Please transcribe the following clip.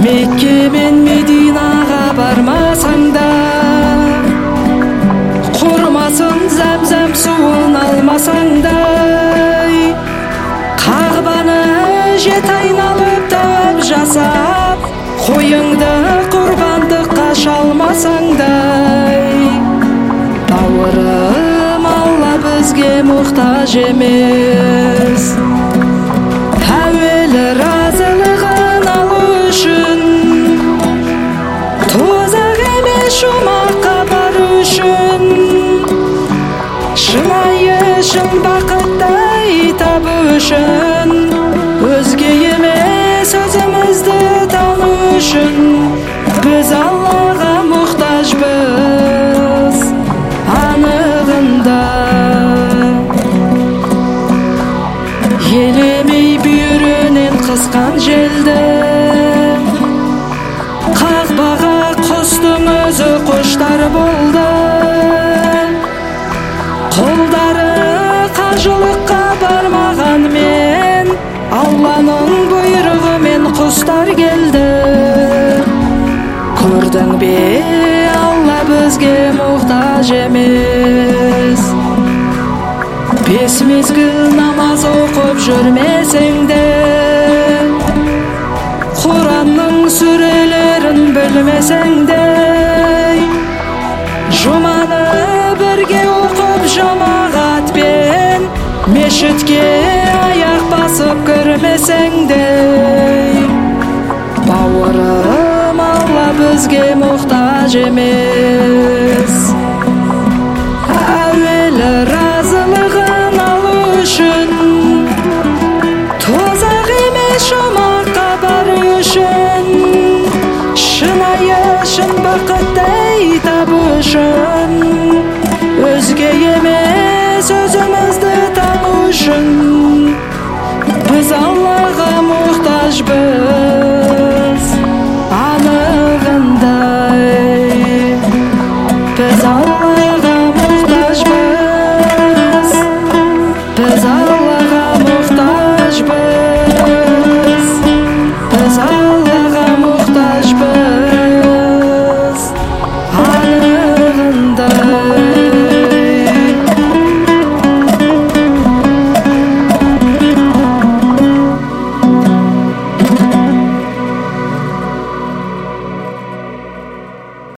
Мекке мен Мединаға бармасаң да, құрмасын зәм-зәм суын алмасаң да, Қағбаны жет айналып тәуәп жасап, қойыңды құрбандыққа шалмасаң да, бауырым, Алла бізге мұқтаж емес. Әуелі разылығын алу үшін, тозақ емес жұмаққа бару үшін, шынайы шын бақыттай табу үшін, өзге емес өзімізді тану үшін, біз Аллаға мұқтажбыз анығында. Елемей бүйірінен қысқан желді, Қағбаға құстың өзі құштар болды. Қолдары қажылыққа бармағанмен, Алланың бұйрығымен құстар келді. Көрдің бе, Алла бізге мұқтаж емес. Бес мезгіл намаз оқып жүрмесең де, Құранның сүрелерін білмесең де, жұманы бірге оқып жамағатпен, мешітке аяқ басып кірмесең де, бауырым, Алла бізге мұқтаж емес. Әуелі разылығын алу үшін, тозақ емес жұмаққа бару үшін, шынайы шын бақыттай табу үшін, өзге емес өзімізді тану үшін, біз Аллаға мұқтажбыз